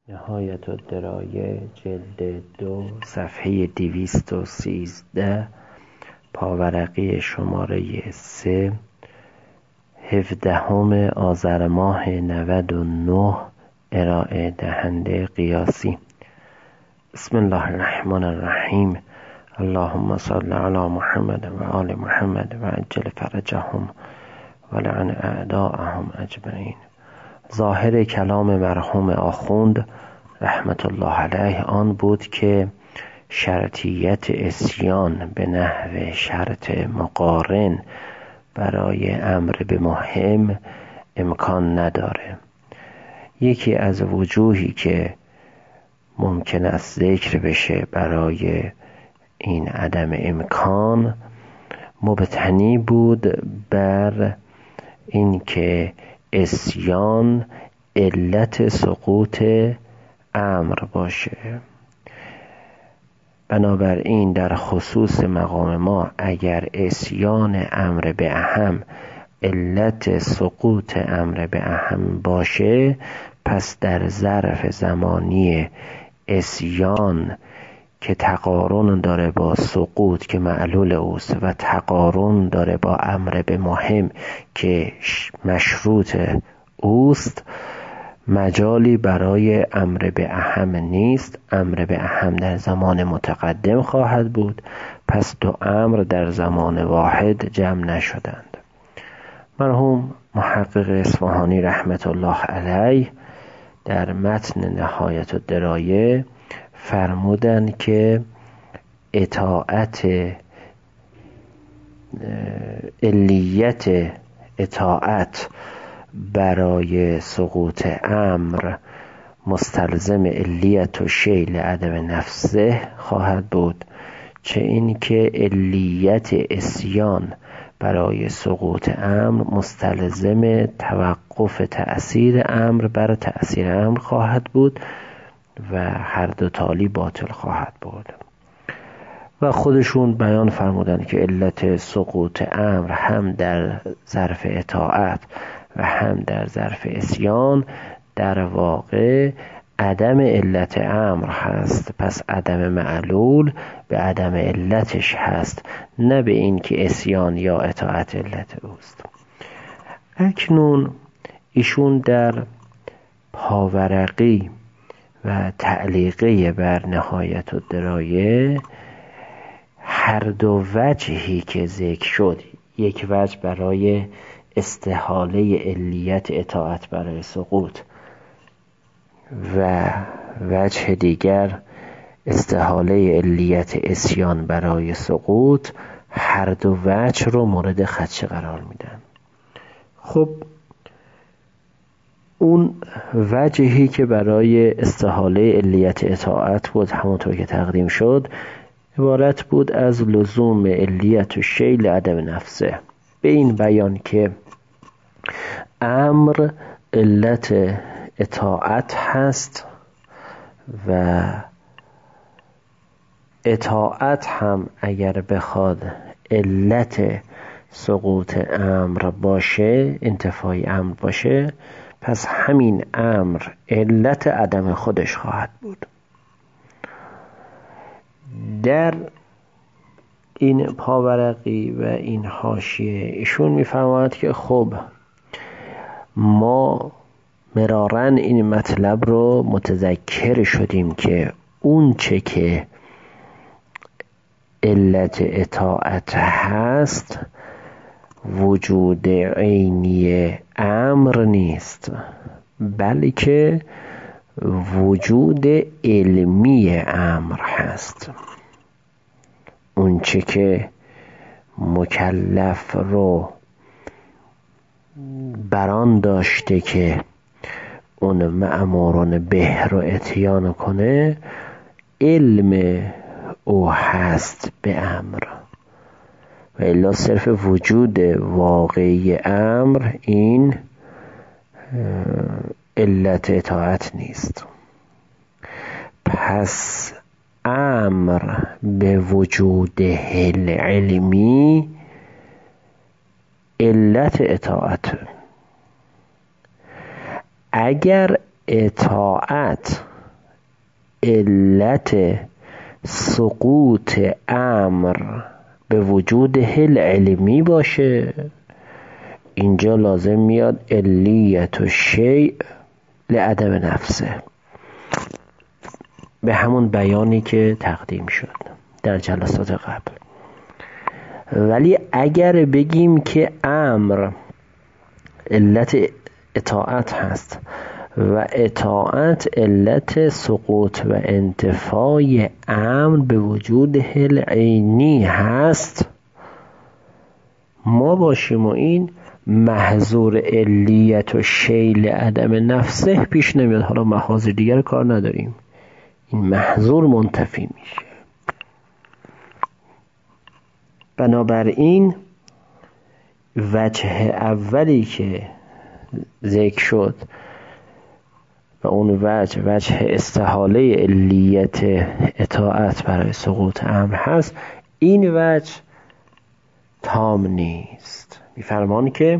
نهایت الدرایه جلد 2 صفحه 213 پاورقی شماره 3 17 آذر ماه 99 ارائه دهنده قیاسی. بسم الله الرحمن الرحیم. اللهم صل علی محمد و آل محمد و عجل فرجهم و لعن اعداءهم اجمعین. ظاهر کلام مرحوم آخوند رحمت الله علیه آن بود که شرطیت عصیان به نحو شرط مقارن برای امر به مهم امکان نداره. یکی از وجوهی که ممکن است ذکر بشه برای این عدم امکان مبتنی بود بر این که عصیان علت سقوط امر باشه. بنابراین در خصوص مقام ما اگر عصیان امر به اهم علت سقوط امر به اهم باشه، پس در ظرف زمانی عصیان که تقارن داره با سقوط که معلول اوست و تقارن داره با امر به مهم که مشروط اوست، مجالی برای امر به اهم نیست. امر به اهم در زمان متقدم خواهد بود، پس دو امر در زمان واحد جمع نشدند. مرحوم محقق اصفهانی رحمت الله علیه در متن نهایت الدرایه فرمودند که اطاعت علیت اطاعت برای سقوط امر مستلزم علیت و شیء عدم نفسه خواهد بود، چه این که علیت عصیان برای سقوط امر مستلزم توقف تأثیر امر بر تأثیر امر خواهد بود و هر دو تالی باطل خواهد بود. و خودشون بیان فرمودن که علت سقوط امر هم در ظرف اطاعت و هم در ظرف عصیان در واقع عدم علت امر هست، پس عدم معلول به عدم علتش هست، نه به این که عصیان یا اطاعت علت اوست. اکنون ایشون در پاورقی و تعلیقه بر نهایت الدرایه هر دو وجهی که ذکر شد، یک وجه برای استحاله علیت اطاعت برای سقوط و وجه دیگر استحاله علیت عصیان برای سقوط، هر دو وجه رو مورد خدشه قرار میدن. خب اون وجهی که برای استحاله علیت اطاعت بود همونطور که تقدیم شد عبارت بود از لزوم علیت و شیء عدم نفسه، به این بیان که امر علت اطاعت هست و اطاعت هم اگر بخواد علت سقوط امر باشه، انتفاع امر باشه، پس همین امر علت عدم خودش خواهد بود. در این پاورقی و این حاشیه ایشون میفرماید که خب ما مراراً این مطلب رو متذکر شدیم که اون چه که علت اطاعت هست وجود عینی امر نیست، بلکه وجود علمی امر هست. اون چه که مکلف رو بران داشته که اون مأموران به رو اتیان کنه، علم او هست به امر، و الا صرف وجود واقعی امر این علت اطاعت نیست. پس امر به وجود علمی علت اطاعت. اگر اطاعت علت سقوط امر به وجود حل علمی باشه، اینجا لازم میاد علیت و شیء لعدم نفسه، به همون بیانی که تقدیم شد در جلسات قبل. ولی اگر بگیم که امر علت اطاعت هست و اطاعت علت سقوط و انتفای امر به وجود حل عینی هست، ما باشیم و این محظور علیت و شیء عدم نفسه پیش نمیاد. حالا محاذ دیگر کار نداریم، این محظور منتفی میشه. بنابراین وجه اولی که ذکر شد و اون وجه استحاله علیت اطاعت برای سقوط امر هست، این وجه تام نیست. میفرمان که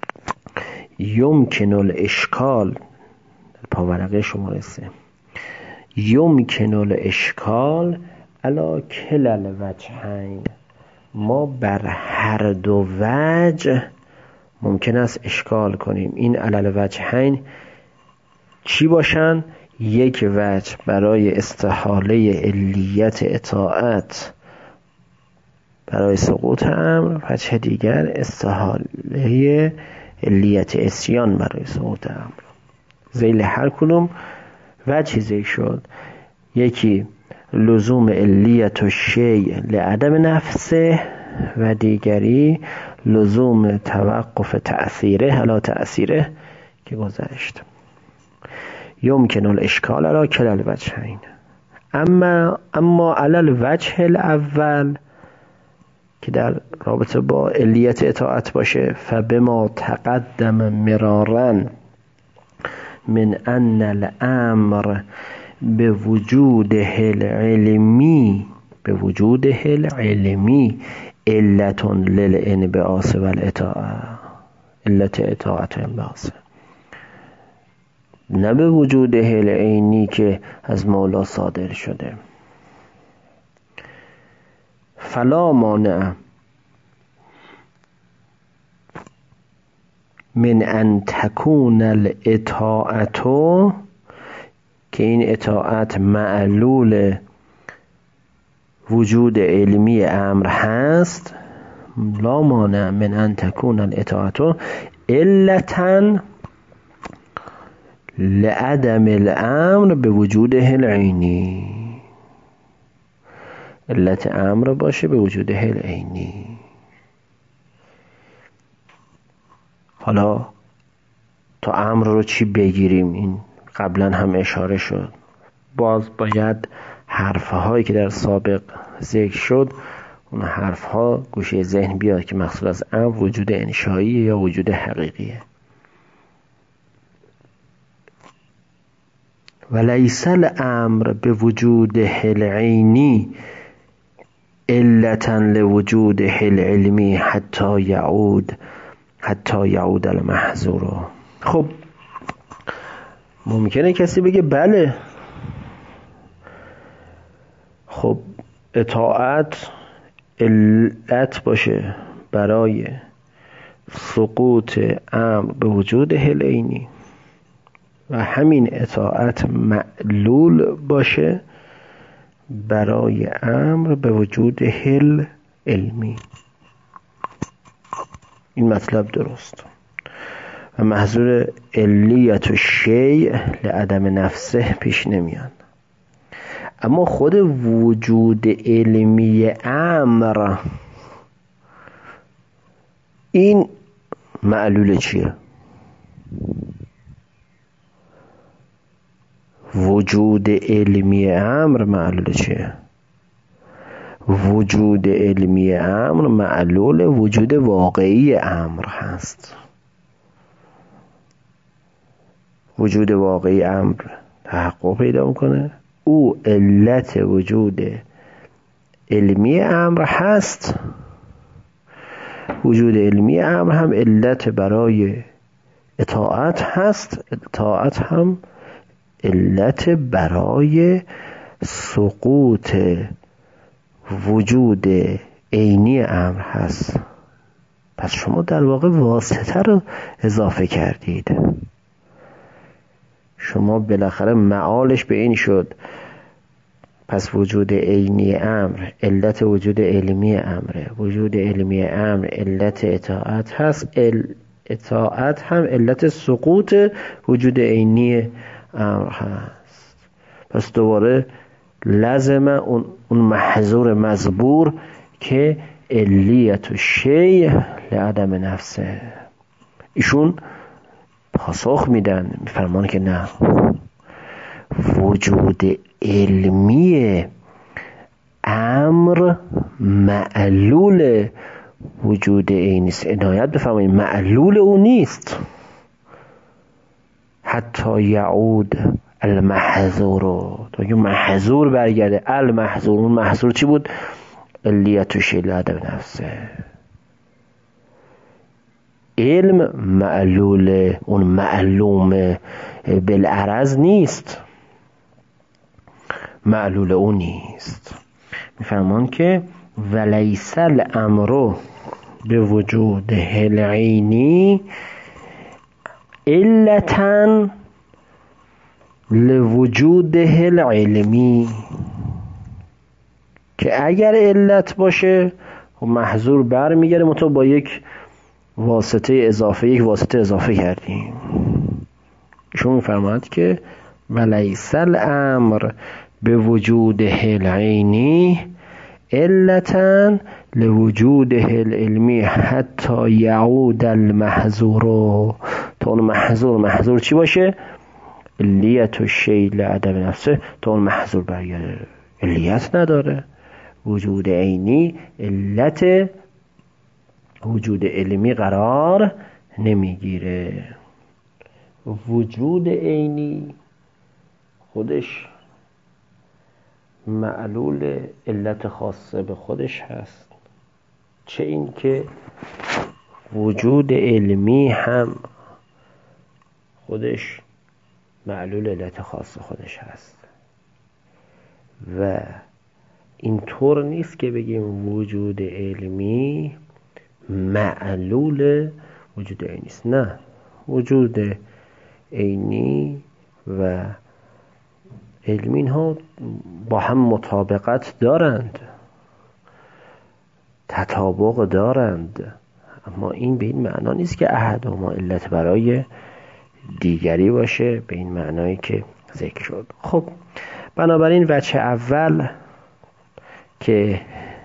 یمکن الاشکال، پاورقه شماره 3، یمکن الاشکال علی کلا الوجهین، ما بر هر دو وجه ممکن است اشکال کنیم. این علی الوجهین چی باشن؟ یک وجه برای استحاله علیت اطاعت برای سقوط امر، وجه دیگر استحاله علیت عصیان برای سقوط امر. ذیل هر کدوم وجه ذکر شد، یکی لزوم علیت و شیء لعدم نفسه و دیگری لزوم توقف تأثیره علی تأثیره که گذشت. یمکن الاشکال علی کلا الوجهین، اما علی الوجه الاول که در رابطه با علیت اطاعت باشه، فبما تقدم مرارا من ان الامر به وجود حل علمی علت للانبعاث والاطاعه، علت اطاعت و انبعاث، نه به وجود حل عینی که از مولا صادر شده. فلا مانع من ان تکون الاطاعت، که این اطاعت معلول وجود علمی امر هست، لا مانع من ان تکون الاطاعت علتا لعدم الامر به وجود حل عینی، علت امر باشه به وجود حل عینی. حالا تا امر رو چی بگیریم؟ این قبلا هم اشاره شد. باز باید حرفهایی که در سابق ذکر شد، اون حرفها گوشه ذهن بیاد که مقصود از امر وجود انشایی یا وجود حقیقیه. ولیس الامر به وجود حل عینی علتا لوجود حل علمی حتی یعود المحظور. خب ممکنه کسی بگه بله، خب اطاعت علت باشه برای سقوط امر به وجود حل عینی و همین اطاعت معلول باشه برای امر به وجود حل علمی. این مطلب درست و محظور علیت و شیء لعدم نفسه پیش نمیاد. اما خود وجود علمی امر، این معلول چیه؟ وجود علمی امر معلول چیه؟ وجود علمی امر معلول وجود واقعی امر هست. وجود واقعی امر تحقق پیدا میکنه، او علت وجود علمی امر هست. وجود علمی امر هم علت برای اطاعت هست، اطاعت هم علت برای سقوط وجود عینی امر هست. پس شما در واقع واسطه رو اضافه کردید. شما بالاخره معالش به این شد پس وجود عینی امر علت وجود علمی امره، وجود علمی امر علت اطاعت هست، اطاعت هم علت سقوط وجود عینی امر هست. پس دوباره لازم اون محظور مزبور که علیت شیء لعدم نفسه. ایشون پاسخ میدن، میفرمان که نه، وجود علمی امر معلول وجود عینی است. عنایت بفرمایید معلول او نیست. حتی یعود المحظور، تا که محظور برگرده. المحظور، اون محظور چی بود؟ علیت شیء لعدم نفسه. علم معلول اون معلوم بالعرض نیست، معلول اون نیست. میفرمان که ولیس الامر به وجود العینی علتا لوجود العلمی، که اگر علت باشه محظور برمیگره مطابق با یک واسطه اضافه کردیم. شما میفرماید که ولیس الامر به وجود العینی علتا لوجود العلمی حتی یعود المحظور، تا اون محظور چی باشه؟ علیت شیء لعدم نفسه، تا اون محظور برگرده. علیت نداره، وجود عینی علت وجود علمی قرار نمیگیره. وجود عینی خودش معلول علت خاصه به خودش هست، چه این که وجود علمی هم خودش معلول علت خاصه خودش هست. و اینطور نیست که بگیم وجود علمی معلول وجود عینی است. نه، وجود عینی و علمی ها با هم مطابقت دارند، تطابق دارند، اما این به این معنا نیست که احدهما علت برای دیگری باشه، به این معنایی که ذکر شد. خب بنابراین وجه اول که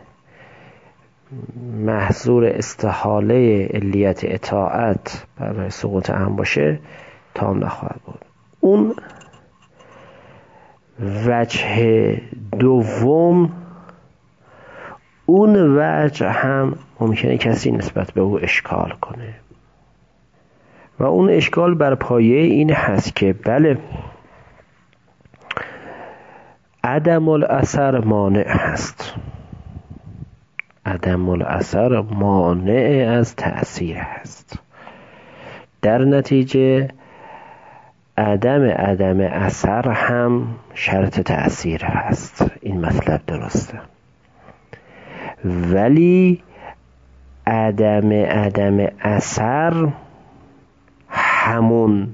محظور استحاله علیت اطاعت برای سقوط هم باشه تام نخواهد بود. اون وجه دوم، اون وجه هم ممکنه کسی نسبت به او اشکال کنه و اون اشکال بر پایه این هست که بله، عدم الاثر مانع هست، عدم الاثر مانع از تأثیر هست، در نتیجه عدم اثر هم شرط تأثیر هست. این مطلب درسته، ولی عدم اثر همون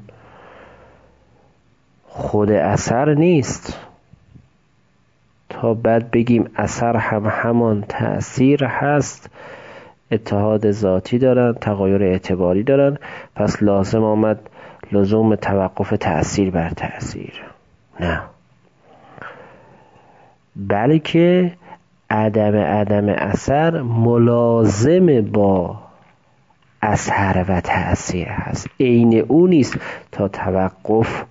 خود اثر نیست. تا بعد بگیم اثر هم همان تأثیر هست، اتحاد ذاتی دارن، تغایر اعتباری دارن، پس لازم آمد لزوم توقف تأثیر بر تأثیر. نه، بلکه عدم اثر ملازم با اثر و تأثیر هست، عین او نیست تا توقف،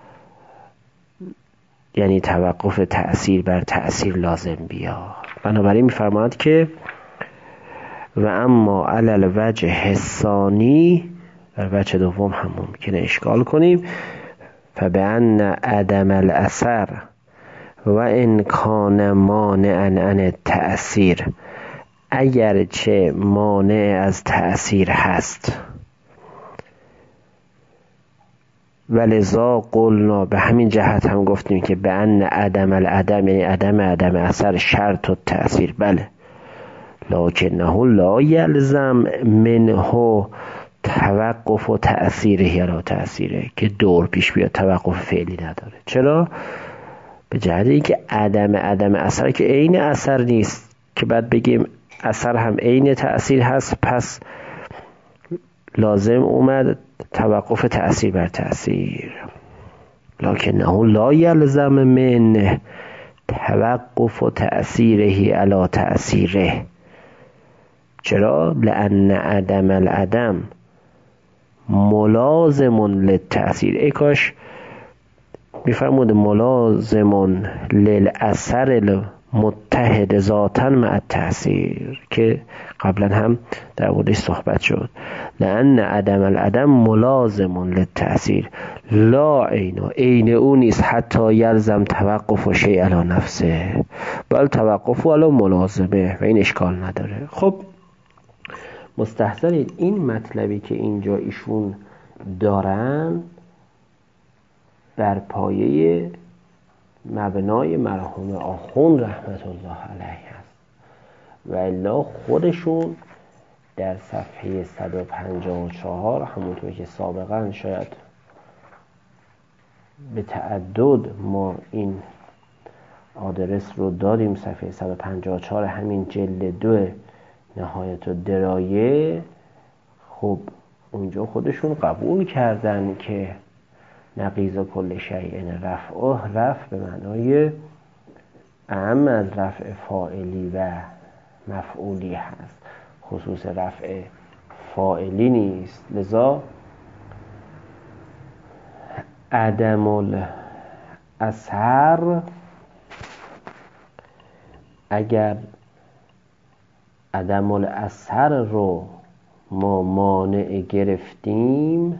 یعنی توقف تأثیر بر تأثیر لازم بیا. بنابراین میفرماید که و اما علی الوجه الثانی، در وجه دوم هم ممکنه اشکال کنیم، فبأن عدم الاثر و ان کان مانعا عن التأثیر، اگرچه مانع از تأثیر هست ولذا قلنا، به همین جهت هم گفتیم که به ان عدم العدم، یعنی عدم اثر شرط و تأثیر. بله، لکنه لا یلزم منه توقف و تأثیره علی تأثیره، که دور پیش بیاد توقف فعلی نداره. چرا؟ به جهت اینکه عدم اثر که عین اثر نیست که بعد بگیم اثر هم عین تأثیر هست، پس لازم اومد توقف تأثیر بر تأثیر. لکنه لا یلزم من توقف و تأثیره علی تأثیره. چرا؟ لأن عدم العدم ملازم للتأثیر. ای کاش میفرمود ملازم للأثر متحد ذاتا مع التأثیر، که قبلا هم در موردش صحبت شد. لأن عدم العدم ملازم للتأثیر لا عین او نیست حتی یلزم توقف و شیء علی نفسه، بل توقف و علی ملازمه، و این اشکال نداره. خب مستحضرید این مطلبی که اینجا ایشون دارن بر پایه مبنای مرحوم آخوند رحمت الله علیه است، و الا خودشون در صفحه 154 همونطور که سابقا شاید به تعدد ما این آدرس رو دادیم، صفحه 154 همین جلد 2 نهایت الدرایه، خب اونجا خودشون قبول کردن که نقیض کل شیء رفع به معنای اعم از رفع فاعلی و مفعولی هست، خصوص رفع فاعلی نیست. لذا عدم الاثر، اگر عدم الاثر رو ما مانع گرفتیم،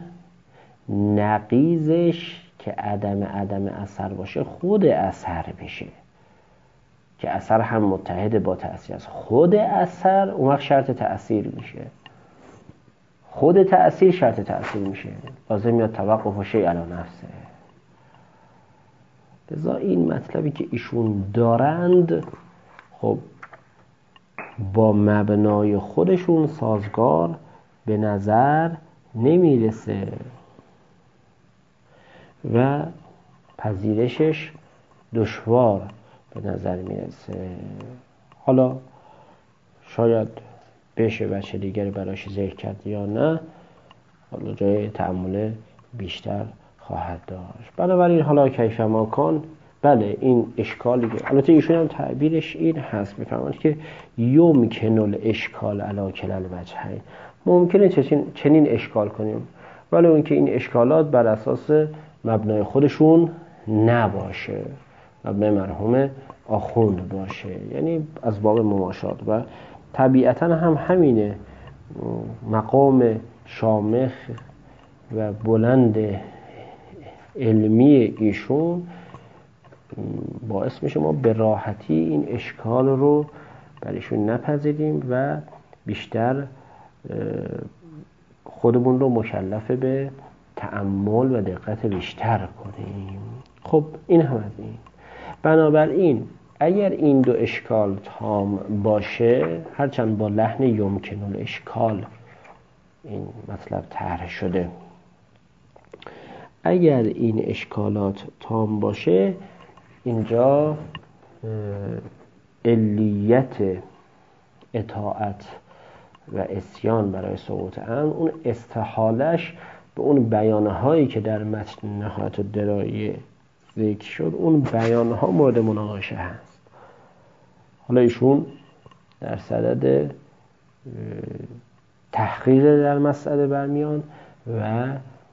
نقیضش که عدم اثر باشه خود اثر میشه، که اثر هم متحد با تأثیر است. خود اثر اون وقت شرط تأثیر میشه، خود تأثیر شرط تأثیر میشه، لازم یا توقف و شیء علی نفسه. لذا این مطلبی که ایشون دارند خب با مبنای خودشون سازگار به نظر نمیرسه و پذیرشش دشوار به نظر میرسه. حالا شاید بشه بچه دیگر براش ذکر کرد یا نه، حالا جای تأمل بیشتر خواهد داشت. بنابراین حالا کیف ما کن، بله این اشکالی که البته ایشون هم تعبیرش این هست، میفهمند که یمکن الاشکال علی کلا الوجهین، ممکنه چنین اشکال کنیم، ولی اون که این اشکالات بر اساس مبنای خودشون نباشه، مبنای مرحوم آخوند باشه، یعنی از باب مماشات. و طبیعتا هم همینه، مقام شامخ و بلند علمی ایشون باعث میشه ما به راحتی این اشکال رو برایشون نپذیریم و بیشتر خودمون رو مکلف به تأمل و دقت بیشتر کنیم. خب این هم از این. بنابراین اگر این دو اشکال تام باشه، هرچند با لحن یمکن الاشکال این مطلب طرح شده، اگر این اشکالات تام باشه، اینجا علیت اطاعت و عصیان برای سقوط امر، اون استحالش به اون بیانهایی که در متن نهایت الدرایه ذکر شد، اون بیانها مورد مناقشه هست. حالا ایشون در صدد تحقیق در مسئله برمیان و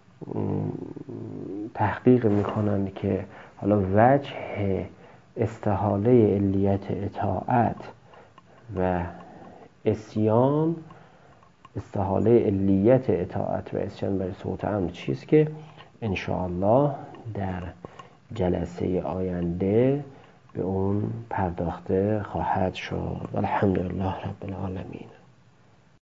تحقیق میکنن که حالا وجه استحاله علیت اطاعت و عصیان، استحاله علیت اطاعت و عصیان برای سقوط امر چیست که انشاءالله در جلسه آینده به اون پرداخته خواهد شد. الحمدلله رب العالمین.